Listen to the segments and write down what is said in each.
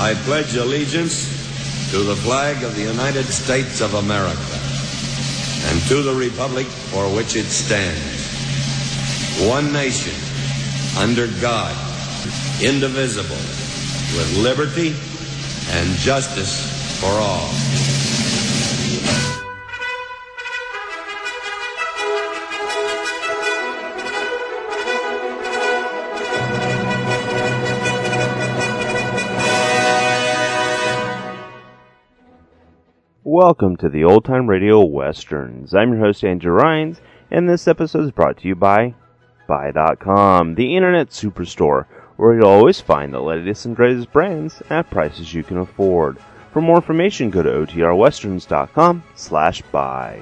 I pledge allegiance to the flag of the United States of America and to the republic for which it stands, one nation, under God, indivisible, with liberty and justice for all. Welcome to the Old Time Radio Westerns. I'm your host, Andrew Rhynes, and this episode is brought to you by Buy.com, the internet superstore, where you'll always find the latest and greatest brands at prices you can afford. For more information, go to otrwesterns.com/buy.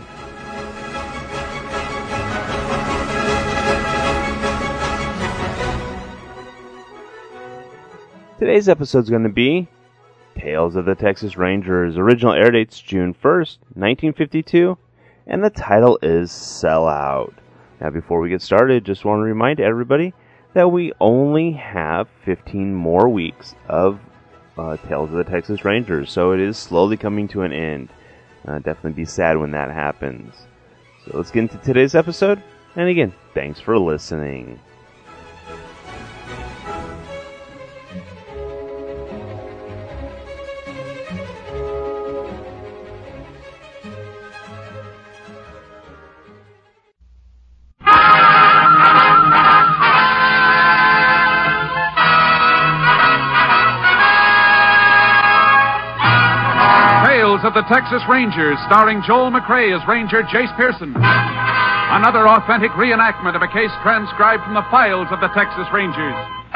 Today's episode is going to be Tales of the Texas Rangers. Original air date's June 1st, 1952, and the title is Sellout. Now, before we get started, just want to remind everybody that we only have 15 more weeks of Tales of the Texas Rangers, so it is slowly coming to an end. Definitely be sad when that happens. So let's get into today's episode, and again, thanks for listening. Of the Texas Rangers, starring Joel McCrea as Ranger Jace Pearson. Another authentic reenactment of a case transcribed from the files of the Texas Rangers.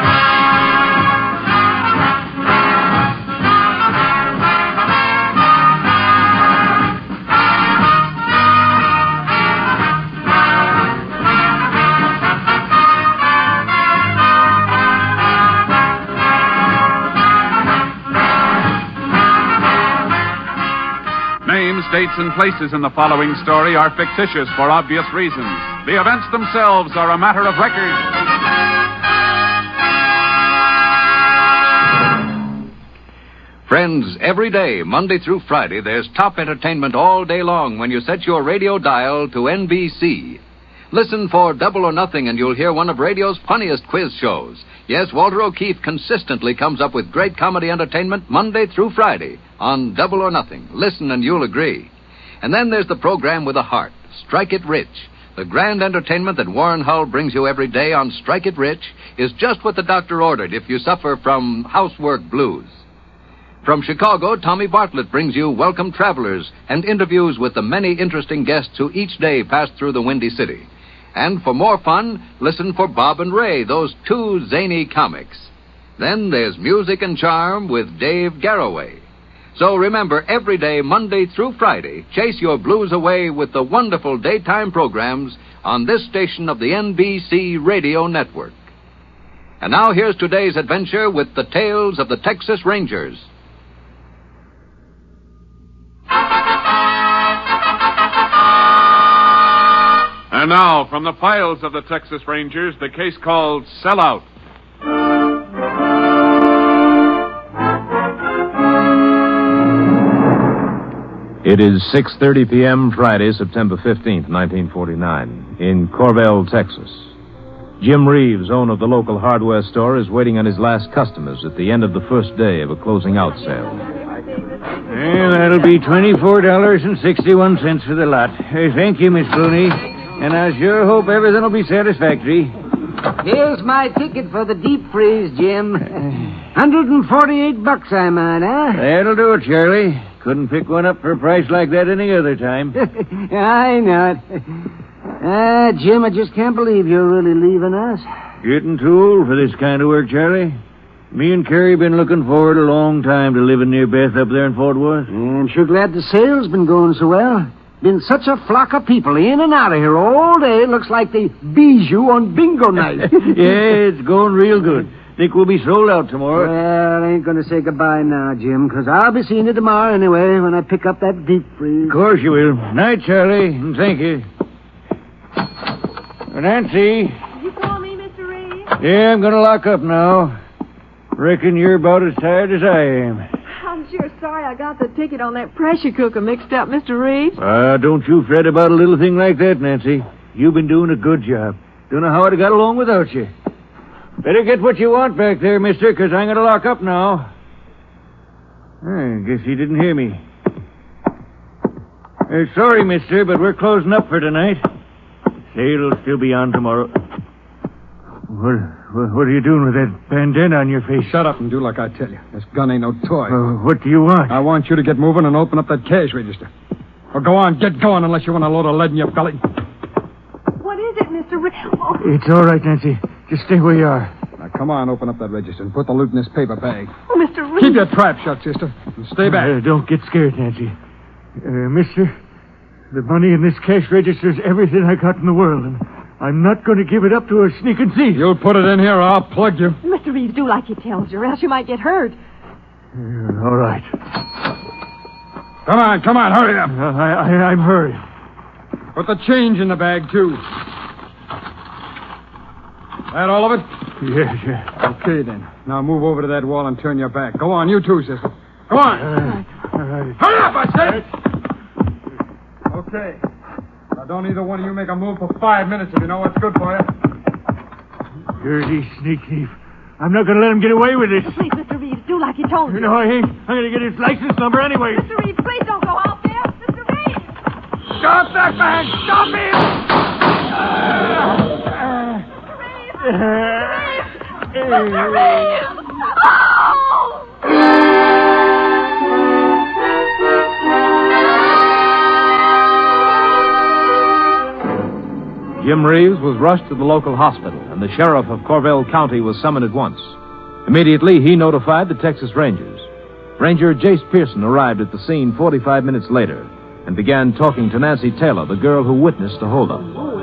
Dates and places in the following story are fictitious for obvious reasons. The events themselves are a matter of record. Friends, every day, Monday through Friday, there's top entertainment all day long when you set your radio dial to NBC. Listen for Double or Nothing and you'll hear one of radio's funniest quiz shows. Yes, Walter O'Keefe consistently comes up with great comedy entertainment Monday through Friday on Double or Nothing. Listen and you'll agree. And then there's the program with a heart, Strike It Rich. The grand entertainment that Warren Hull brings you every day on Strike It Rich is just what the doctor ordered if you suffer from housework blues. From Chicago, Tommy Bartlett brings you Welcome Travelers and interviews with the many interesting guests who each day pass through the Windy City. And for more fun, listen for Bob and Ray, those two zany comics. Then there's Music and Charm with Dave Garroway. So remember, every day, Monday through Friday, chase your blues away with the wonderful daytime programs on this station of the NBC Radio Network. And now here's today's adventure with the Tales of the Texas Rangers. And now, from the files of the Texas Rangers, the case called Sellout. It is 6:30 p.m. Friday, September 15th, 1949, in Corvell, Texas. Jim Reeves, owner of the local hardware store, is waiting on his last customers at the end of the first day of a closing out sale. Well, that'll be $24.61 for the lot. Thank you, Miss Clooney. And I sure hope everything will be satisfactory. Here's my ticket for the deep freeze, Jim. $148, I might, huh? That'll do it, Charlie. Couldn't pick one up for a price like that any other time. I know it. Jim, I just can't believe you're really leaving us. Getting too old for this kind of work, Charlie. Me and Carrie been looking forward a long time to living near Beth up there in Fort Worth. I'm sure glad the sale's been going so well. Been such a flock of people in and out of here all day. Looks like the bijou on bingo night. Yeah, it's going real good. Think we'll be sold out tomorrow? Well, I ain't going to say goodbye now, Jim, because I'll be seeing you tomorrow anyway when I pick up that deep freeze. Of course you will. Night, Charlie, and thank you. Nancy. Did you call me, Mr. Reeves? Yeah, I'm going to lock up now. Reckon you're about as tired as I am. I'm sure sorry I got the ticket on that pressure cooker mixed up, Mr. Reeves. Don't you fret about a little thing like that, Nancy. You've been doing a good job. Don't know how I'd have got along without you. Better get what you want back there, mister, because I'm going to lock up now. I guess he didn't hear me. Sorry, mister, but we're closing up for tonight. Sale'll still be on tomorrow. What are you doing with that bandana on your face? Shut up and do like I tell you. This gun ain't no toy. What do you want? I want you to get moving and open up that cash register. Or go on, get going unless you want a load of lead in your belly. What is it, Mr. Reeves? Oh. It's all right, Nancy. Just stay where you are. Now, come on, open up that register and put the loot in this paper bag. Oh, Mr. Reeves. Keep your trap shut, sister, and stay back. Don't get scared, Nancy. Mister, the money in this cash register is everything I got in the world, and I'm not going to give it up to a sneaking thief. You'll put it in here or I'll plug you. Mr. Reeves, do like he tells you, or else you might get hurt. All right. Come on, hurry up. I'm hurrying. Put the change in the bag, too. That all of it? Yeah. Okay, then. Now move over to that wall and turn your back. Go on, you too, sister. Go on. All right. Hurry up, I said! Okay. Now, don't either one of you make a move for 5 minutes if you know what's good for you. Dirty sneak thief. I'm not going to let him get away with this. Please, Mr. Reeves, do like he told you. No, I ain't. I'm going to get his license number anyway. Mr. Reeves, please don't go out there. Mr. Reeves! Stop that man! Stop him! Mr. Reeves! Oh! Jim Reeves was rushed to the local hospital, and the sheriff of Corvell County was summoned at once. Immediately, he notified the Texas Rangers. Ranger Jace Pearson arrived at the scene 45 minutes later and began talking to Nancy Taylor, the girl who witnessed the holdup.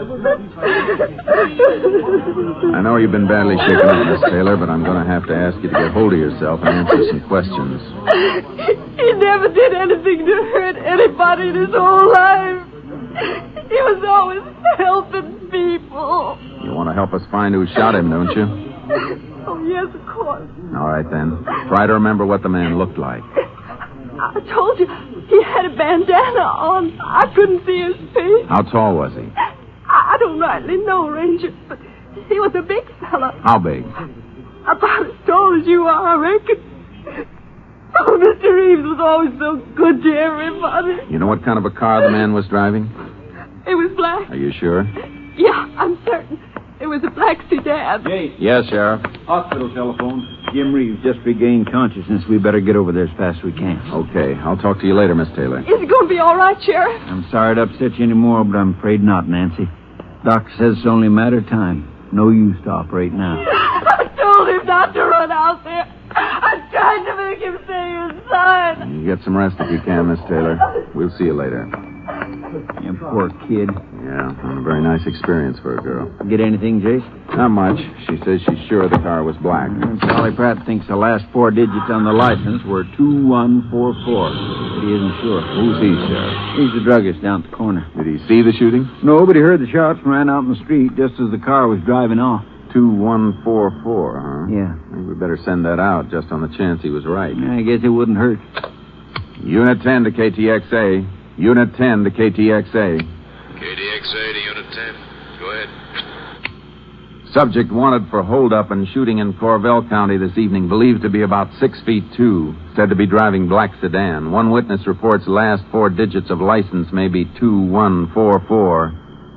I know you've been badly shaken up, Miss Taylor, but I'm going to have to ask you to get hold of yourself and answer some questions. He never did anything to hurt anybody in his whole life. He was always helping people. You want to help us find who shot him, don't you? Oh, yes, of course. All right, then. Try to remember what the man looked like. I told you, he had a bandana on. I couldn't see his face. How tall was he? I don't rightly know, Ranger, but he was a big fella. How big? About as tall as you are, I reckon. Oh, Mr. Reeves was always so good to everybody. You know what kind of a car the man was driving? It was black. Are you sure? Yeah, I'm certain. It was a black sedan. Jay. Yes, Sheriff. Hospital telephone. Jim Reeves just regained consciousness. We better get over there as fast as we can. Okay. I'll talk to you later, Miss Taylor. Is it going to be all right, Sheriff? I'm sorry to upset you anymore, but I'm afraid not, Nancy. Doc says it's only a matter of time. No use to operate now. I told him not to run out there. I tried to make him say his sign. You get some rest if you can, Miss Taylor. We'll see you later. You poor kid. Yeah, a very nice experience for a girl. Get anything, Jace? Not much. She says she's sure the car was black. Polly Pratt thinks the last 4 digits on the license were 2144. But he isn't sure. Who's he, Sheriff? He's the druggist down at the corner. Did he see the shooting? No, but he heard the shots and ran out in the street just as the car was driving off. 2144, huh? Yeah. Maybe we better send that out just on the chance he was right. I guess it wouldn't hurt. Unit 10 to KTXA. Unit 10 to KTXA. KTXA to Unit 10. Go ahead. Subject wanted for holdup and shooting in Corvell County this evening, believed to be about 6'2", said to be driving black sedan. One witness reports last 4 digits of license may be 2144.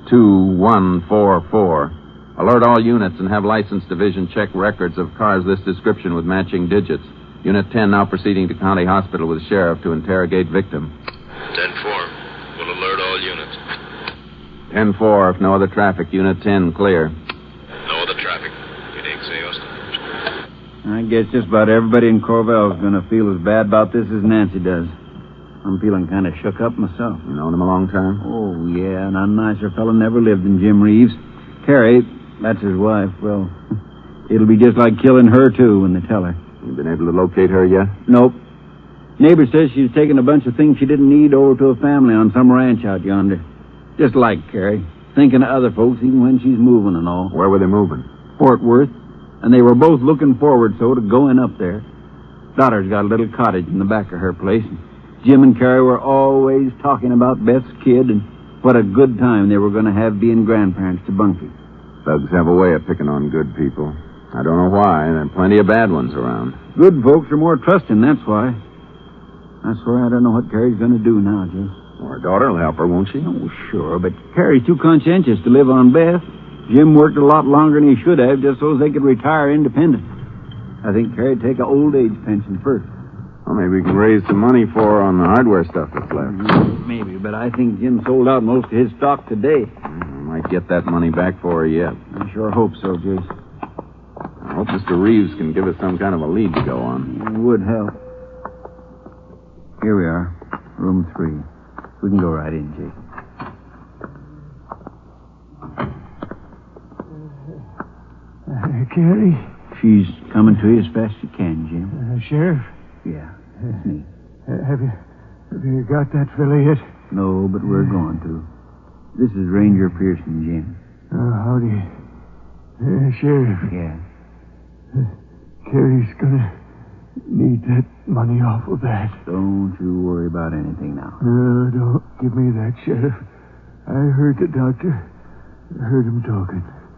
2144. Alert all units and have license division check records of cars this description with matching digits. Unit 10 now proceeding to County Hospital with Sheriff to interrogate victim. 10-4. We'll alert all units. 10-4, if no other traffic. Unit 10, clear. No other traffic. KTXA, Austin. I guess just about everybody in Corvell is going to feel as bad about this as Nancy does. I'm feeling kind of shook up myself. You known him a long time? Oh, yeah, and a nicer fellow never lived than Jim Reeves. Carrie, that's his wife. Well, it'll be just like killing her, too, when they tell her. You been able to locate her yet? Nope. Neighbor says she's taken a bunch of things she didn't need over to a family on some ranch out yonder. Just like Carrie. Thinking of other folks even when she's moving and all. Where were they moving? Fort Worth. and they were both looking forward so to going up there. Daughter's got a little cottage in the back of her place. Jim and Carrie were always talking about Beth's kid and what a good time they were going to have being grandparents to Bunky. Thugs have a way of picking on good people. I don't know why. There are plenty of bad ones around. Good folks are more trusting, that's why. I swear I don't know what Carrie's going to do now, Jim. Well, her daughter will help her, won't she? Oh, sure, but Carrie's too conscientious to live on Beth. Jim worked a lot longer than he should have just so they could retire independent. I think Carrie'd take an old age pension first. Well, maybe we can raise some money for her on the hardware stuff that's left. Maybe, but I think Jim sold out most of his stock today. Might get that money back for her yet. I sure hope so, Jace. I hope Mr. Reeves can give us some kind of a lead to go on. It would help. Here we are, room 3. We can go right in, Jason. Carrie? She's coming to you as fast as she can, Jim. Sheriff? Yeah, that's me. Have you got that fella yet? No, but we're going to. This is Ranger Pearson, Jim. Howdy. Sheriff. Yeah. Carrie's gonna need that money off of that. Don't you worry about anything now. No, don't give me that, Sheriff. I heard the doctor. I heard him talking.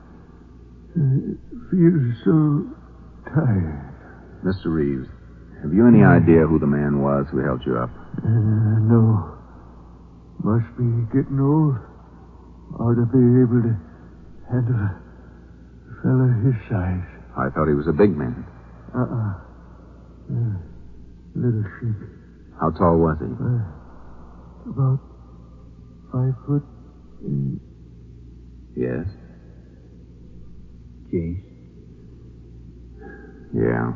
Feels so tired. Mr. Reeves, have you any idea who the man was who held you up? No. Must be getting old. Ought to be able to handle a fella his size. I thought he was a big man. Little sheep. How tall was he? About 5'8". Yes. Jace. Yeah.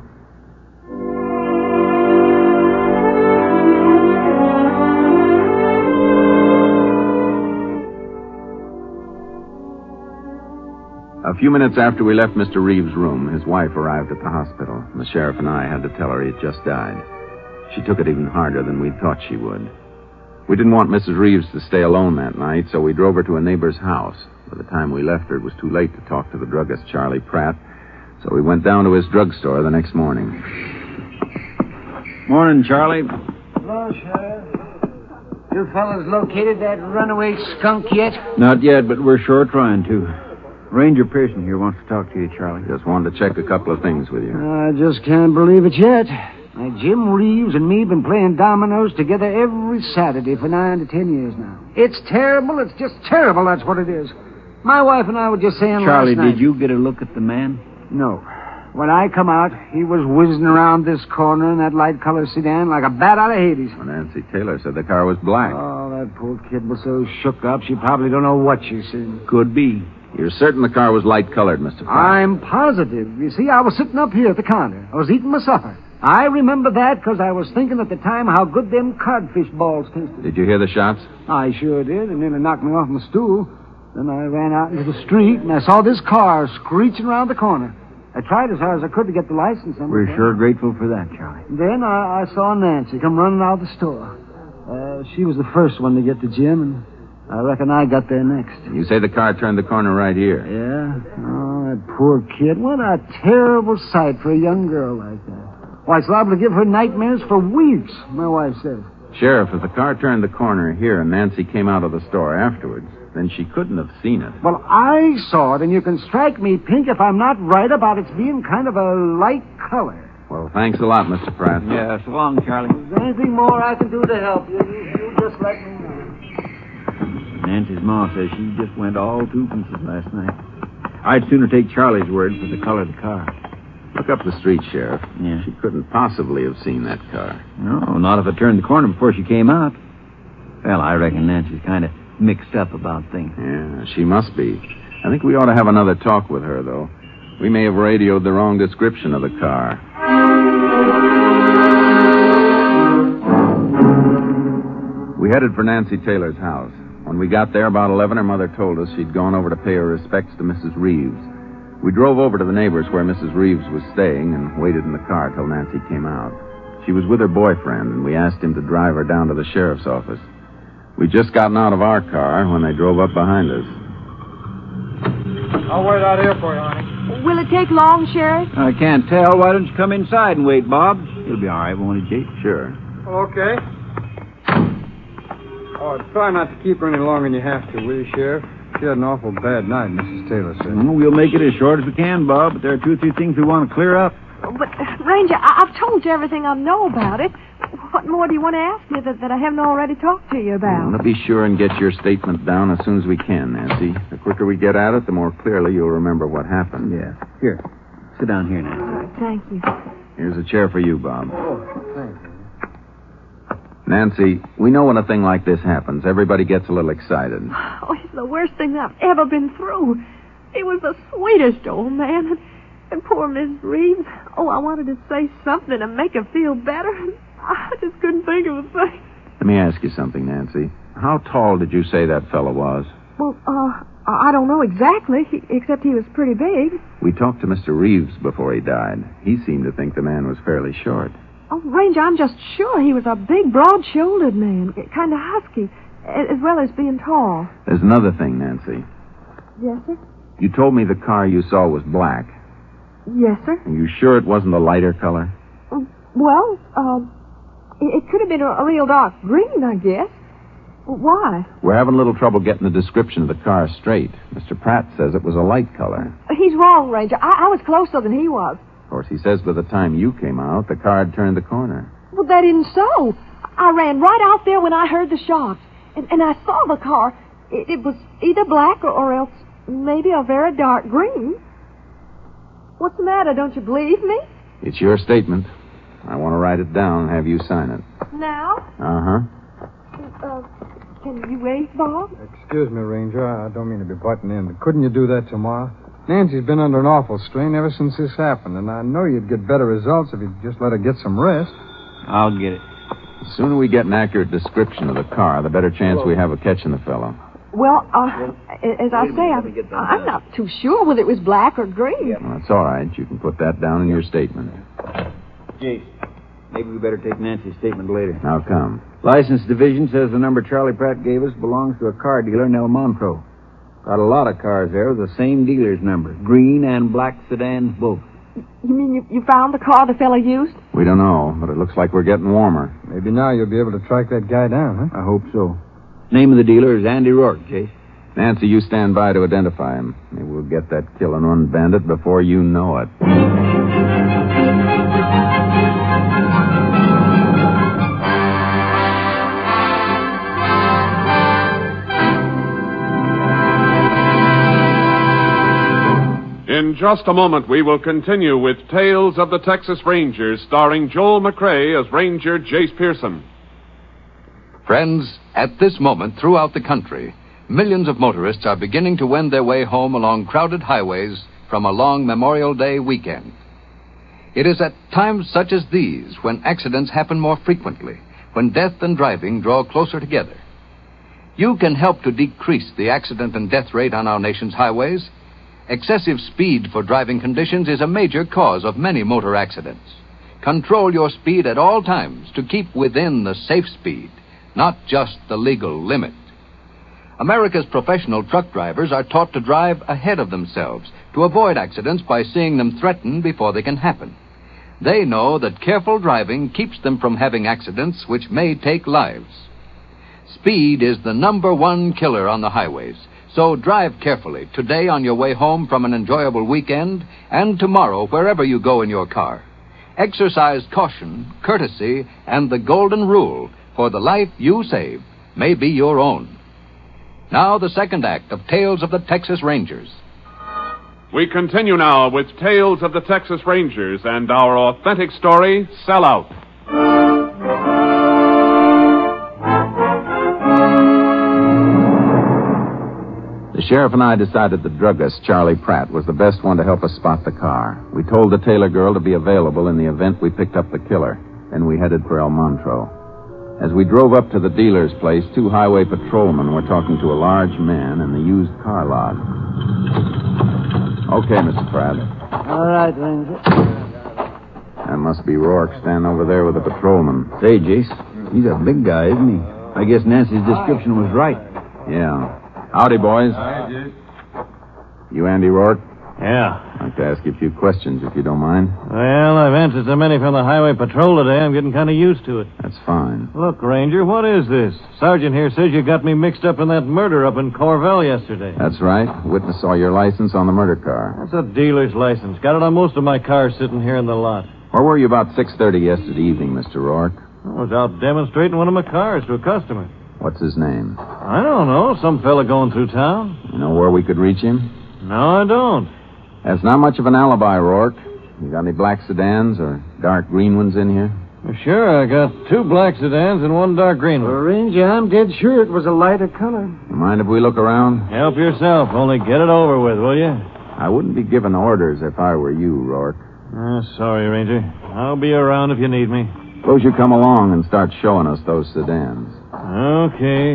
A few minutes after we left Mr. Reeves' room, his wife arrived at the hospital. The sheriff and I had to tell her he had just died. She took it even harder than we thought she would. We didn't want Mrs. Reeves to stay alone that night, so we drove her to a neighbor's house. By the time we left her, it was too late to talk to the druggist, Charlie Pratt, so we went down to his drugstore the next morning. Morning, Charlie. Hello, Sheriff. You fellas located that runaway skunk yet? Not yet, but we're sure trying to. Ranger Pearson here wants to talk to you, Charlie. Just wanted to check a couple of things with you. I just can't believe it yet. Jim Reeves and me have been playing dominoes together every Saturday for 9 to 10 years now. It's terrible. It's just terrible, that's what it is. My wife and I were just saying Charlie, last night... did you get a look at the man? No. When I come out, he was whizzing around this corner in that light-colored sedan like a bat out of Hades. Well, Nancy Taylor said the car was black. Oh, that poor kid was so shook up, she probably don't know what she's seen. Could be. You're certain the car was light-colored, Mr. Pratt? I'm positive. You see, I was sitting up here at the counter. I was eating my supper. I remember that because I was thinking at the time how good them codfish balls tasted. Did you hear the shots? I sure did. It nearly knocked me off my stool. Then I ran out into the street, and I saw this car screeching around the corner. I tried as hard as I could to get the license number. We're sure grateful for that, Charlie. Then I saw Nancy come running out of the store. She was the first one to get to Jim, and I reckon I got there next. You say the car turned the corner right here? Yeah. Oh, that poor kid. What a terrible sight for a young girl like that. Why, it's liable to give her nightmares for weeks, my wife says. Sheriff, if the car turned the corner here and Nancy came out of the store afterwards, then she couldn't have seen it. Well, I saw it, and you can strike me pink if I'm not right about its being kind of a light color. Well, thanks a lot, Mr. Pratt. Yeah, so long, Charlie. Is there anything more I can do to help you? You just let me know. Nancy's ma says she just went all to pieces last night. I'd sooner take Charlie's word for the color of the car. Look up the street, Sheriff. Yeah. She couldn't possibly have seen that car. No, not if it turned the corner before she came out. Well, I reckon Nancy's kind of mixed up about things. Yeah, she must be. I think we ought to have another talk with her, though. We may have radioed the wrong description of the car. We headed for Nancy Taylor's house. When we got there about 11, her mother told us she'd gone over to pay her respects to Mrs. Reeves. We drove over to the neighbors where Mrs. Reeves was staying and waited in the car till Nancy came out. She was with her boyfriend, and we asked him to drive her down to the sheriff's office. We'd just gotten out of our car when they drove up behind us. I'll wait out here for you, honey. Will it take long, Sheriff? I can't tell. Why don't you come inside and wait, Bob? You'll be all right, won't you, Jake? Sure. Okay. Oh, try not to keep her any longer than you have to, will you, Sheriff? She had an awful bad night, Mrs. Taylor said. We'll make it as short as we can, Bob, but there are 2 or 3 things we want to clear up. But, Ranger, I've told you everything I know about it. What more do you want to ask me that I haven't already talked to you about? Well, be sure and get your statement down as soon as we can, Nancy. The quicker we get at it, the more clearly you'll remember what happened. Yeah. Here. Sit down here, Nancy. All right, thank you. Here's a chair for you, Bob. Oh, thank you. Nancy, we know when a thing like this happens, everybody gets a little excited. Oh, it's the worst thing I've ever been through. He was the sweetest old man. And poor Miss Reeves. Oh, I wanted to say something to make her feel better. I just couldn't think of a thing. Let me ask you something, Nancy. How tall did you say that fellow was? Well, I don't know exactly, except he was pretty big. We talked to Mr. Reeves before he died. He seemed to think the man was fairly short. Oh, Ranger, I'm just sure he was a big, broad-shouldered man, kind of husky, as well as being tall. There's another thing, Nancy. Yes, sir? You told me the car you saw was black. Yes, sir. Are you sure it wasn't a lighter color? Well, it could have been a real dark green, I guess. Why? We're having a little trouble getting the description of the car straight. Mr. Pratt says it was a light color. He's wrong, Ranger. I was closer than he was. Of course, he says by the time you came out, the car had turned the corner. Well, that isn't so. I ran right out there when I heard the shots. And I saw the car. It was either black or else maybe a very dark green. What's the matter? Don't you believe me? It's your statement. I want to write it down and have you sign it. Now? Uh-huh. Can you wait, Bob? Excuse me, Ranger. I don't mean to be butting in, but couldn't you do that tomorrow? Nancy's been under an awful strain ever since this happened, and I know you'd get better results if you'd just let her get some rest. I'll get it. The sooner we get an accurate description of the car, the better chance we have of catching the fellow. Well, as I say, I'm not too sure whether it was black or green. Well, that's all right. You can put that down in your statement. Jake, maybe we better take Nancy's statement later. How come? License division says the number Charlie Pratt gave us belongs to a car dealer in El Montreux. Got a lot of cars there with the same dealer's number. Green and black sedans both. You mean you found the car the fella used? We don't know, but it looks like we're getting warmer. Maybe now you'll be able to track that guy down, huh? I hope so. Name of the dealer is Andy Rourke, Jase. Nancy, you stand by to identify him. Maybe we'll get that killing one bandit before you know it. In just a moment, we will continue with Tales of the Texas Rangers, starring Joel McCrea as Ranger Jace Pearson. Friends, at this moment throughout the country, millions of motorists are beginning to wend their way home along crowded highways from a long Memorial Day weekend. It is at times such as these when accidents happen more frequently, when death and driving draw closer together. You can help to decrease the accident and death rate on our nation's highways. Excessive speed for driving conditions is a major cause of many motor accidents. Control your speed at all times to keep within the safe speed, not just the legal limit. America's professional truck drivers are taught to drive ahead of themselves to avoid accidents by seeing them threaten before they can happen. They know that careful driving keeps them from having accidents which may take lives. Speed is the #1 killer on the highways. So drive carefully today on your way home from an enjoyable weekend and tomorrow wherever you go in your car. Exercise caution, courtesy, and the golden rule, for the life you save may be your own. Now the second act of Tales of the Texas Rangers. We continue now with Tales of the Texas Rangers and our authentic story, Sellout. The sheriff and I decided the druggist, Charlie Pratt, was the best one to help us spot the car. We told the Taylor girl to be available in the event we picked up the killer. Then we headed for El Montreux. As we drove up to the dealer's place, 2 highway patrolmen were talking to a large man in the used car lot. Okay, Mr. Pratt. All right, Ranger. That must be Rourke standing over there with the patrolman. Say, Jase, he's a big guy, isn't he? I guess Nancy's description was right. Yeah. Howdy, boys. Hi, Jake. You Andy Rourke? Yeah. I'd like to ask you a few questions, if you don't mind. Well, I've answered so many from the highway patrol today, I'm getting kind of used to it. That's fine. Look, Ranger, what is this? Sergeant here says you got me mixed up in that murder up in Corvell yesterday. That's right. Witness saw your license on the murder car. That's a dealer's license. Got it on most of my cars sitting here in the lot. Where were you about 6:30 yesterday evening, Mr. Rourke? I was out demonstrating one of my cars to a customer. What's his name? I don't know. Some fella going through town. You know where we could reach him? No, I don't. That's not much of an alibi, Rourke. You got any black sedans or dark green ones in here? Sure, I got 2 black sedans and 1 dark green one. Well, Ranger, I'm dead sure it was a lighter color. You mind if we look around? Help yourself. Only get it over with, will you? I wouldn't be giving orders if I were you, Rourke. Sorry, Ranger. I'll be around if you need me. Suppose you come along and start showing us those sedans. Okay.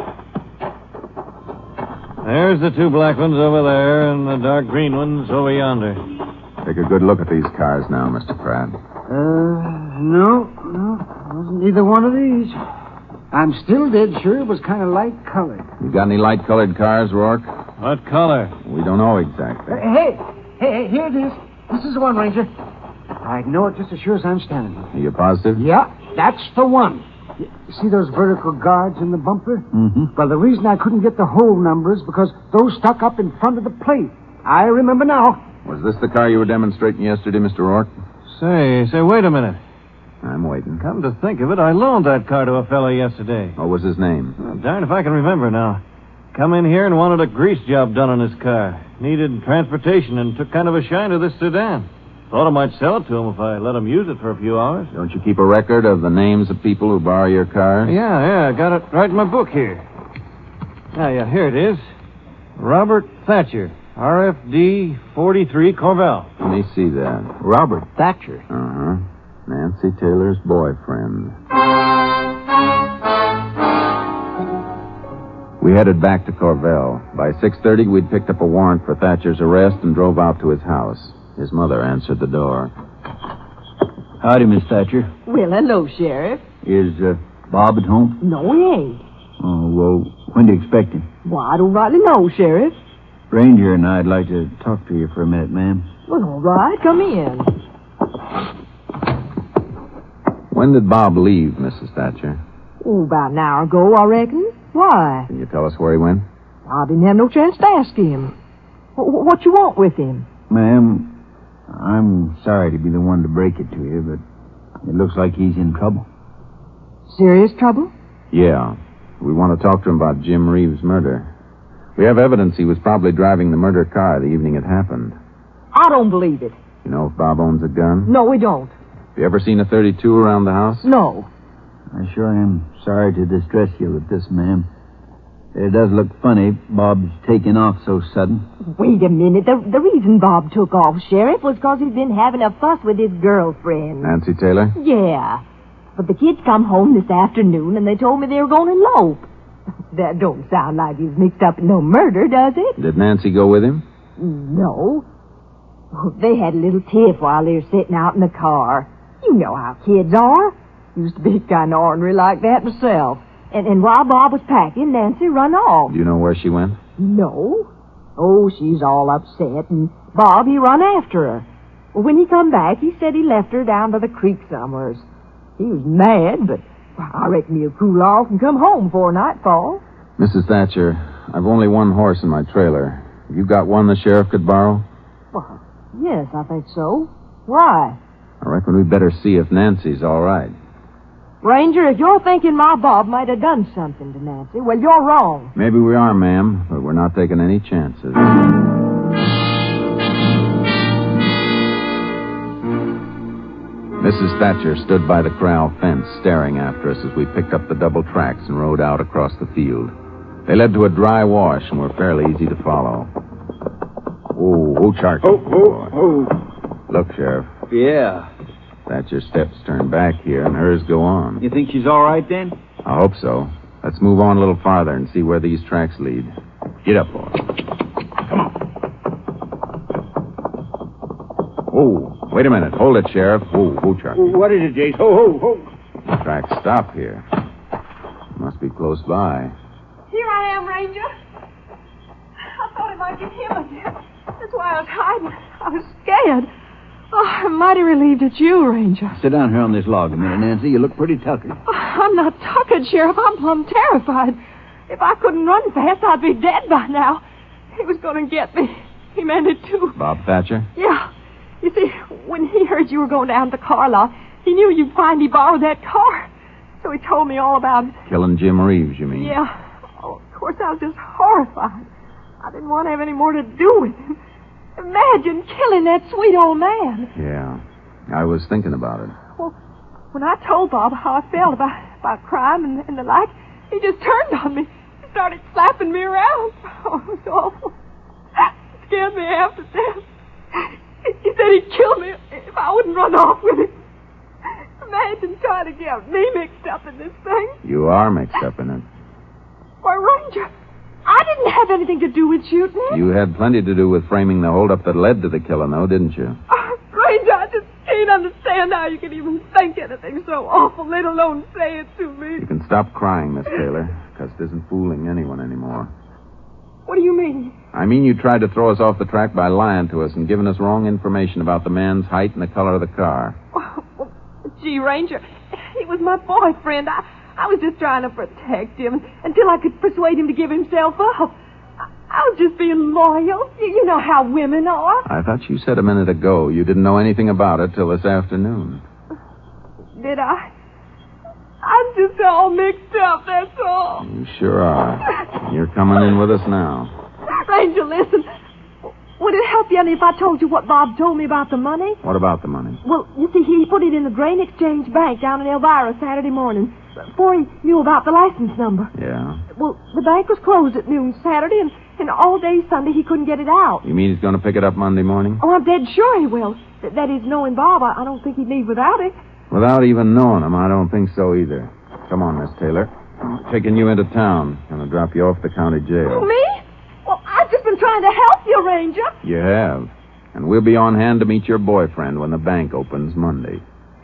There's the 2 black ones over there and the dark green ones over yonder. Take a good look at these cars now, Mr. Pratt. No. Wasn't either one of these. I'm still dead sure it was kind of light colored. You got any light-colored cars, Rourke? What color? We don't know exactly. Hey, here it is. This is the one, Ranger. I'd know it just as sure as I'm standing here. Are you positive? Yeah, that's the one. You see those vertical guards in the bumper? Mm-hmm. Well, the reason I couldn't get the whole numbers because those stuck up in front of the plate. I remember now. Was this the car you were demonstrating yesterday, Mr. Rourke? Say, wait a minute. I'm waiting. Come to think of it, I loaned that car to a fellow yesterday. What was his name? Well, darn if I can remember now. Come in here and wanted a grease job done on his car. Needed transportation and took kind of a shine to this sedan. Thought I might sell it to him if I let him use it for a few hours. Don't you keep a record of the names of people who borrow your cars? Yeah, I got it right in my book here. Yeah, here it is. Robert Thatcher, RFD 43 Corvell. Let me see that. Robert Thatcher. Uh-huh. Nancy Taylor's boyfriend. We headed back to Corvell. By 6:30, we'd picked up a warrant for Thatcher's arrest and drove out to his house. His mother answered the door. Howdy, Miss Thatcher. Well, hello, Sheriff. Is Bob at home? No, he ain't. Oh, well, when do you expect him? Well, I don't rightly know, Sheriff. Ranger and I'd like to talk to you for a minute, ma'am. Well, all right, come in. When did Bob leave, Mrs. Thatcher? Oh, about an hour ago, I reckon. Why? Can you tell us where he went? I didn't have no chance to ask him. What you want with him? Ma'am, I'm sorry to be the one to break it to you, but it looks like he's in trouble. Serious trouble? Yeah. We want to talk to him about Jim Reeves' murder. We have evidence he was probably driving the murder car the evening it happened. I don't believe it. You know if Bob owns a gun? No, we don't. Have you ever seen a .32 around the house? No. I sure am sorry to distress you with this, ma'am. It does look funny, Bob's taking off so sudden. Wait a minute. The reason Bob took off, Sheriff, was because he'd been having a fuss with his girlfriend. Nancy Taylor? Yeah. But the kids come home this afternoon, and they told me they were going to elope. That don't sound like he was mixed up in no murder, does it? Did Nancy go with him? No. They had a little tiff while they were sitting out in the car. You know how kids are. Used to be kind of ornery like that myself. And while Bob was packing, Nancy run off. Do you know where she went? No. Oh, she's all upset, and Bob, he run after her. Well, when he come back, he said he left her down by the creek somewheres. He was mad, but I reckon he'll cool off and come home before nightfall. Mrs. Thatcher, I've only one horse in my trailer. Have you got one the sheriff could borrow? Well, yes, I think so. Why? I reckon we'd better see if Nancy's all right. Ranger, if you're thinking my Bob might have done something to Nancy, well, you're wrong. Maybe we are, ma'am, but we're not taking any chances. Mrs. Thatcher stood by the corral fence, staring after us as we picked up the double tracks and rode out across the field. They led to a dry wash and were fairly easy to follow. Oh, Charlie. Oh. Look, Sheriff. Yeah. Thatcher's steps turn back here, and hers go on. You think she's all right, then? I hope so. Let's move on a little farther and see where these tracks lead. Get up, boy. Come on. Oh, wait a minute. Hold it, Sheriff. Oh, Charlie. What is it, Jace? Ho. The tracks stop here. Must be close by. Here I am, Ranger. I thought it might be him again. That's why I was hiding. I was scared. Oh, I'm mighty relieved it's you, Ranger. Sit down here on this log a minute, Nancy. You look pretty tuckered. Oh, I'm not tuckered, Sheriff. I'm plumb terrified. If I couldn't run fast, I'd be dead by now. He was going to get me. He meant it, too. Bob Thatcher? Yeah. You see, when he heard you were going down to the car lot, he knew you'd finally borrow that car. So he told me all about it. Killing Jim Reeves, you mean? Yeah. Oh, of course, I was just horrified. I didn't want to have any more to do with him. Imagine killing that sweet old man. Yeah. I was thinking about it. Well, when I told Bob how I felt about crime and the like, he just turned on me. He started slapping me around. Oh, it was awful. It scared me half to death. He said he'd kill me if I wouldn't run off with him. Imagine trying to get me mixed up in this thing. You are mixed up in it. Why, Ranger, I didn't have anything to do with shooting him. You had plenty to do with framing the holdup that led to the killing, though, didn't you? Oh, Ranger, I just can't understand how you can even think anything so awful, let alone say it to me. You can stop crying, Miss Taylor, because it isn't fooling anyone anymore. What do you mean? I mean you tried to throw us off the track by lying to us and giving us wrong information about the man's height and the color of the car. Oh, well, gee, Ranger, he was my boyfriend. I was just trying to protect him until I could persuade him to give himself up. I was just being loyal. You know how women are. I thought you said a minute ago you didn't know anything about it till this afternoon. Did I? I'm just all mixed up, that's all. You sure are. You're coming in with us now. Ranger, listen. Would it help you any if I told you what Bob told me about the money? What about the money? Well, you see, he put it in the Grain Exchange Bank down in Elvira Saturday morning before he knew about the license number. Yeah? Well, the bank was closed at noon Saturday, and all day Sunday he couldn't get it out. You mean he's going to pick it up Monday morning? Oh, I'm dead sure he will. That is, knowing Bob, I don't think he'd leave without it. Without even knowing him, I don't think so either. Come on, Miss Taylor. I'm taking you into town. Going to drop you off the county jail. Me? Well, I've just been trying to help you, Ranger. You have. And we'll be on hand to meet your boyfriend when the bank opens Monday.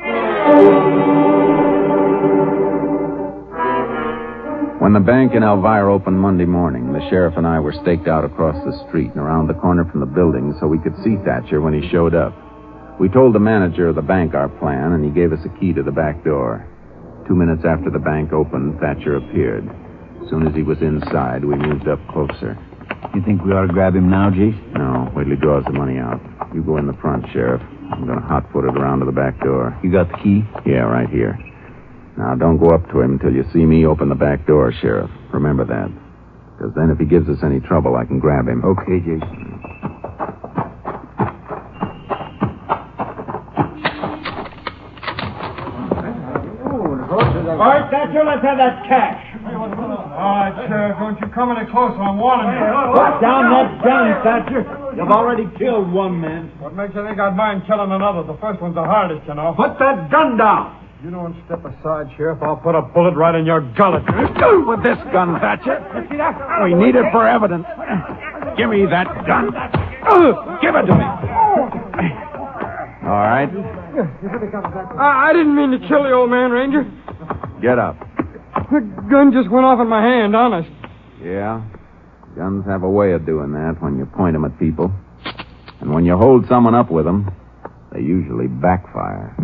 When the bank in Elvira opened Monday morning, the sheriff and I were staked out across the street and around the corner from the building so we could see Thatcher when he showed up. We told the manager of the bank our plan, and he gave us a key to the back door. 2 minutes after the bank opened, Thatcher appeared. As soon as he was inside, we moved up closer. You think we ought to grab him now, Jace? No, wait till he draws the money out. You go in the front, Sheriff. I'm going to hot-foot it around to the back door. You got the key? Yeah, right here. Now, don't go up to him until you see me open the back door, Sheriff. Remember that. Because then if he gives us any trouble, I can grab him. Okay, Jace. All right, Thatcher, let's have that cash. All right, Sheriff, don't you come any closer. I'm warning you. Put down that gun, Thatcher. You've already killed one man. What makes you think I'd mind killing another? The first one's the hardest, you know. Put that gun down. You don't step aside, Sheriff, I'll put a bullet right in your gullet. With this gun, Thatcher. We need it for evidence. Give me that gun. Give it to me. All right. I didn't mean to kill the old man, Ranger. Get up. The gun just went off in my hand, honest. Yeah? Guns have a way of doing that when you point them at people. And when you hold someone up with them, they usually backfire.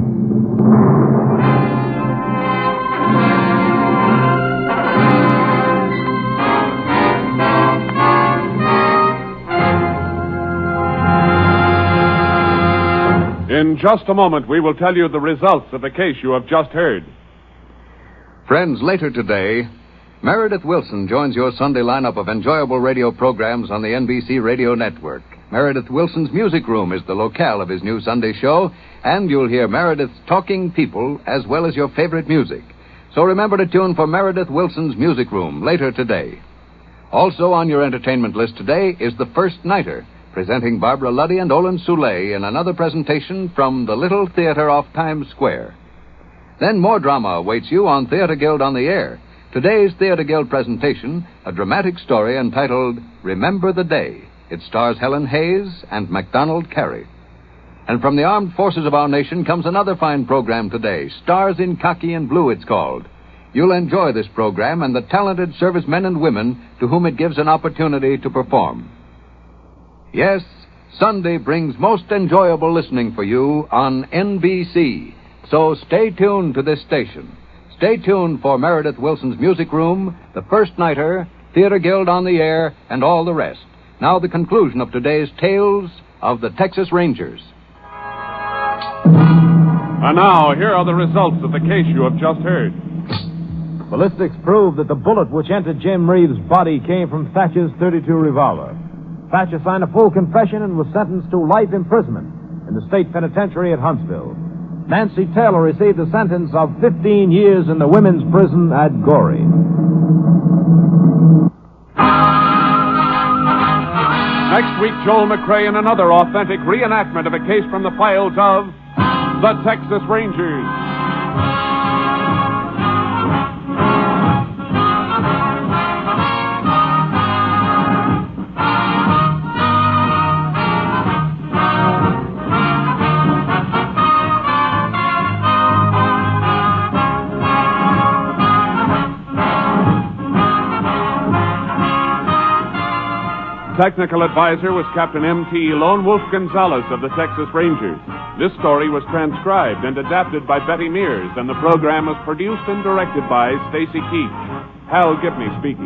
In just a moment, we will tell you the results of the case you have just heard. Friends, later today, Meredith Wilson joins your Sunday lineup of enjoyable radio programs on the NBC Radio Network. Meredith Wilson's Music Room is the locale of his new Sunday show, and you'll hear Meredith's talking people as well as your favorite music. So remember to tune for Meredith Wilson's Music Room later today. Also on your entertainment list today is The First Nighter, presenting Barbara Luddy and Olin Soule in another presentation from the Little Theater off Times Square. Then more drama awaits you on Theater Guild on the Air. Today's Theater Guild presentation, a dramatic story entitled Remember the Day. It stars Helen Hayes and MacDonald Carey. And from the armed forces of our nation comes another fine program today, Stars in Khaki and Blue, it's called. You'll enjoy this program and the talented servicemen and women to whom it gives an opportunity to perform. Yes, Sunday brings most enjoyable listening for you on NBC. So stay tuned to this station. Stay tuned for Meredith Wilson's Music Room, The First Nighter, Theater Guild on the Air, and all the rest. Now the conclusion of today's Tales of the Texas Rangers. And now, here are the results of the case you have just heard. Ballistics proved that the bullet which entered Jim Reeves' body came from Thatcher's .32 revolver. Thatcher signed a full confession and was sentenced to life imprisonment in the state penitentiary at Huntsville. Nancy Taylor received a sentence of 15 years in the women's prison at Goree. Next week, Joel McCrea in another authentic reenactment of a case from the files of the Texas Rangers. Technical advisor was Captain M.T. Lone Wolf Gonzalez of the Texas Rangers. This story was transcribed and adapted by Betty Mears, and the program was produced and directed by Stacy Keach. Hal Gibney speaking.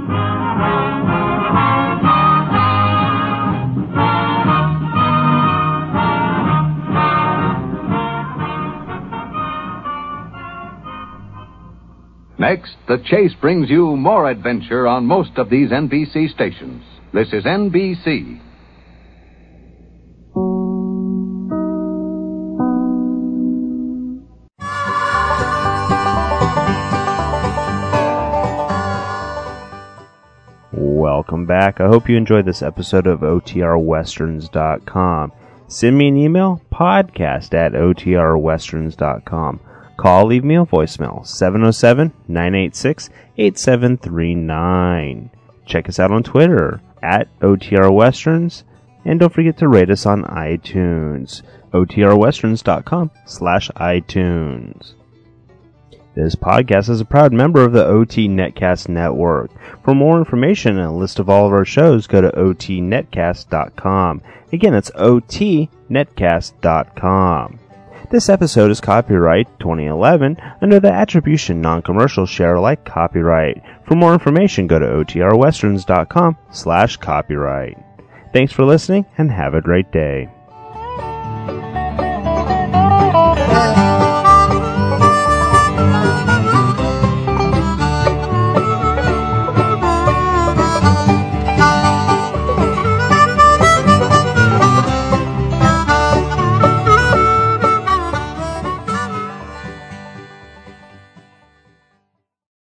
Next, The Chase brings you more adventure on most of these NBC stations. This is NBC. Welcome back. I hope you enjoyed this episode of OTRWesterns.com. Send me an email, podcast@OTRWesterns.com. Call, leave me a voicemail, 707-986-8739. Check us out on Twitter, @OTRWesterns, and don't forget to rate us on iTunes, OTRWesterns.com/iTunes. This podcast is a proud member of the OT Netcast Network. For more information and a list of all of our shows, go to OTNetcast.com. Again, it's OTNetcast.com. This episode is copyright 2011 under the Attribution Non-Commercial Share-alike copyright. For more information, go to OTRWesterns.com/copyright. Thanks for listening and have a great day.